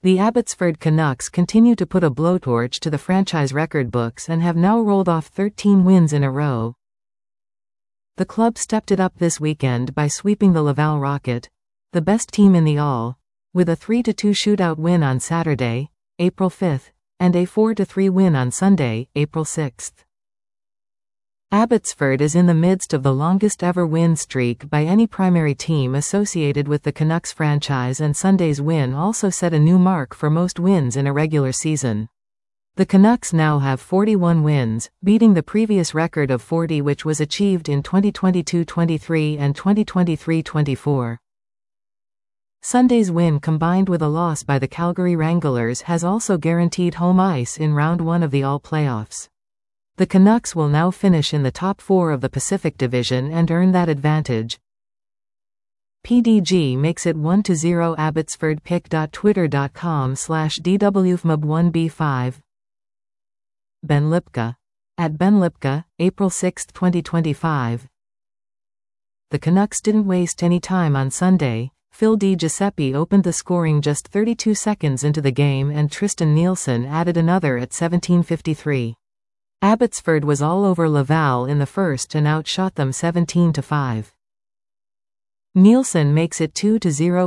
The Abbotsford Canucks continue to put a blowtorch to the franchise record books and have now rolled off 13 wins in a row. The club stepped it up this weekend by sweeping the Laval Rocket, the best team in the All, with a 3-2 shootout win on Saturday, April 5, and a 4-3 win on Sunday, April 6. Abbotsford is in the midst of the longest ever win streak by any primary team associated with the Canucks franchise, and Sunday's win also set a new mark for most wins in a regular season. The Canucks now have 41 wins, beating the previous record of 40 which was achieved in 2022-23 and 2023-24. Sunday's win combined with a loss by the Calgary Wranglers has also guaranteed home ice in round 1 of the All playoffs. The Canucks will now finish in the top 4 of the Pacific Division and earn that advantage. PDG makes it 1-0 Abbotsford pick.twitter.com/DWFMUB1B5 Ben Lipka @BenLipka, April 6, 2025. The Canucks didn't waste any time on Sunday. Phil Di Giuseppe opened the scoring just 32 seconds into the game and Tristan Nielsen added another at 17:53. Abbotsford was all over Laval in the first and outshot them 17-5. Nielsen makes it 2-0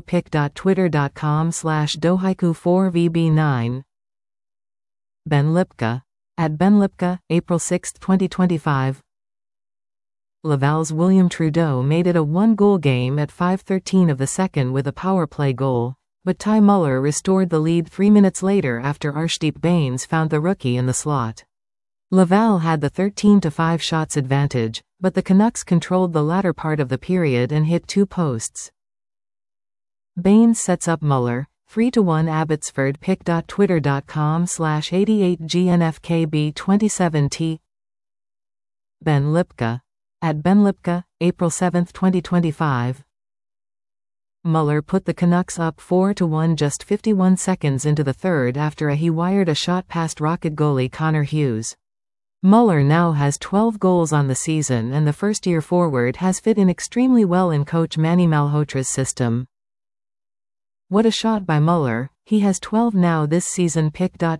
pick.twitter.com/Dohaiku4VB9 Ben Lipka @BenLipka, April 6, 2025. Laval's William Trudeau made it a 1-goal game at 5:13 of the second with a power play goal, but Ty Muller restored the lead 3 minutes later after Arshdeep Bains found the rookie in the slot. Laval had the 13-5 shots advantage, but the Canucks controlled the latter part of the period and hit 2 posts. Bains sets up Muller, 3-1 Abbotsford pick.twitter.com/88GNFKB27T Ben Lipka @BenLipka, April 7, 2025. Muller put the Canucks up 4-1 just 51 seconds into the third after he wired a shot past Rocket goalie Connor Hughes. Muller now has 12 goals on the season and the first-year forward has fit in extremely well in coach Manny Malhotra's system. What a shot by Muller, he has 12 now this season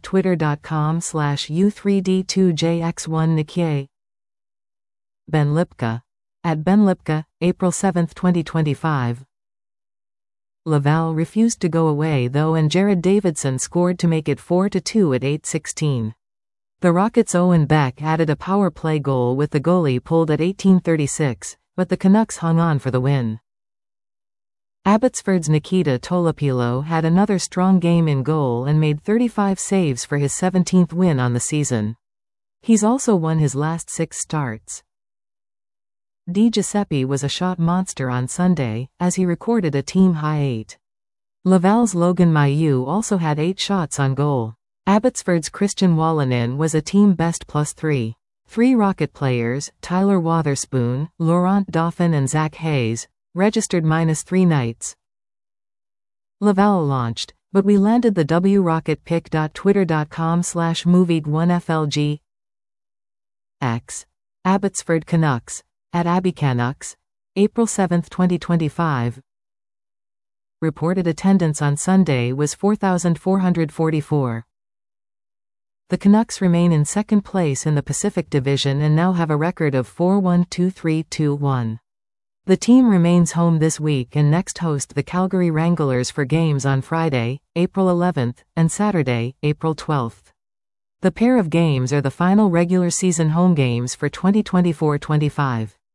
pick.twitter.com/U3D2JX1Nikkei Ben Lipka @BenLipka, April 7, 2025. Laval refused to go away though and Jared Davidson scored to make it 4-2 at 8:16. The Rockets' Owen Beck added a power play goal with the goalie pulled at 18:36, but the Canucks hung on for the win. Abbotsford's Nikita Tolopilo had another strong game in goal and made 35 saves for his 17th win on the season. He's also won his last 6 starts. Di Giuseppe was a shot monster on Sunday, as he recorded a team-high 8. Laval's Logan Mailloux also had 8 shots on goal. Abbotsford's Christian Wallinen was a team best +3. 3 Rocket players, Tyler Wotherspoon, Laurent Dauphin and Zach Hayes, registered -3 nights. Laval launched, but we landed the W. Rocket pick.twitter.com/Movig1FLG X. Abbotsford Canucks @AbbeyCanucks, April 7, 2025. Reported attendance on Sunday was 4,444. The Canucks remain in second place in the Pacific Division and now have a record of 4-1-2-3-2-1. The team remains home this week and next host the Calgary Wranglers for games on Friday, April 11, and Saturday, April 12. The pair of games are the final regular season home games for 2024-25.